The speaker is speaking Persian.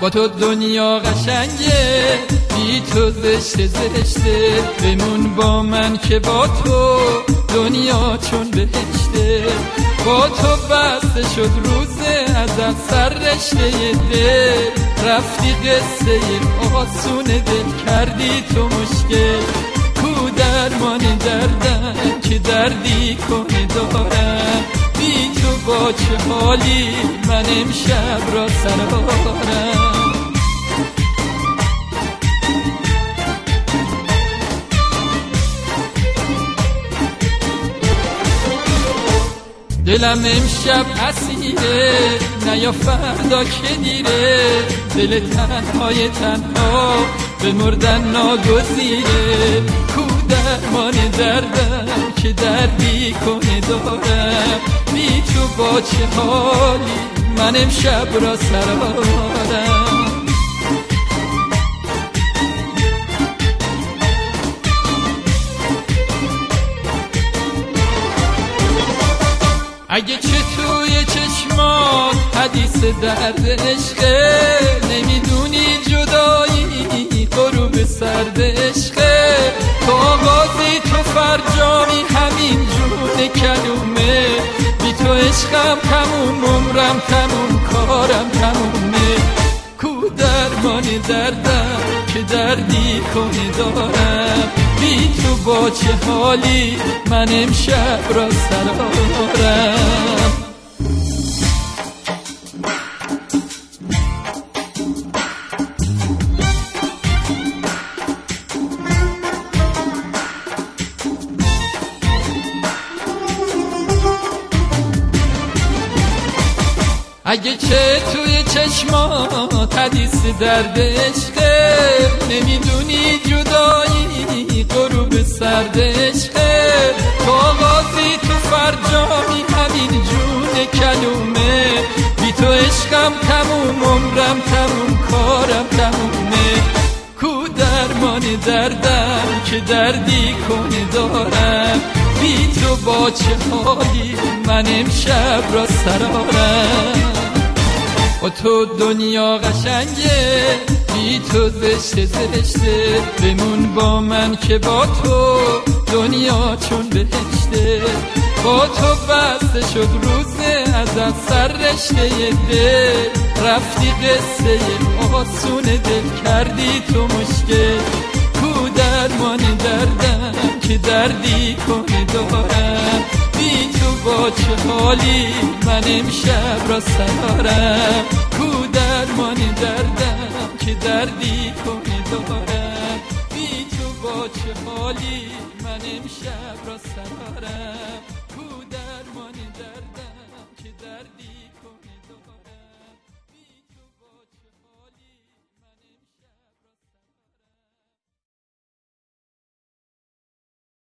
با تو دنیا قشنگه، بی تو زشته زشته. بمون با من که با تو دنیا چون بهشته. با تو بسته شد روزه ازت سر رشته دل. رفتی قصه آسون دل کردی تو مشکل. کو درمان دردم که دردی کنه دارم. بی تو با چه حالی من امشب را سرارم. دلم امشب اسیره، نه یا فردا که دیره. دل تنهای تنها به مردن ناگزیره. کو درمان دردم که دردی کنه دارم. بی تو با چه حالی من امشب را سرارم. اگه چه توی چشمات حدیث درد عشقه. نمیدونی جدایی غروب سرد عشقه. تو آغازی تو فرجامی همین جون کلومه. بی تو عشقم تموم، عمرم تموم، کارم تمومه. کو درمان دردم که دردی کنه دارم. بی تو با چه حالی من امشب را سرارم. اگه چه توی چشمات حدیث درد عشقه. نمیدونی جدایی غروب سرد عشقه. تو آغازی تو فرجامی همین جون کلومه. بی تو عشقم تموم، عمرم تموم، کارم تمومه. کو درمان دردم که دردی کنه دارم. بی تو با چه حالی من امشب را سرارم. با تو دنیا قشنگه، بی تو زشته زشته. بمون با من که با تو دنیا چون بهشته. با تو بسته شد روزه ازت سر رشته دل. رفتی قصه آسون دل کردی تو مشکل. کو درمان دردم که دردی کنه دارم. بی تو با چه حالی من امشب را سرارم. کو درمان دردم که دردی کنه دارم. بی تو با چه حالی من امشب را سرارم.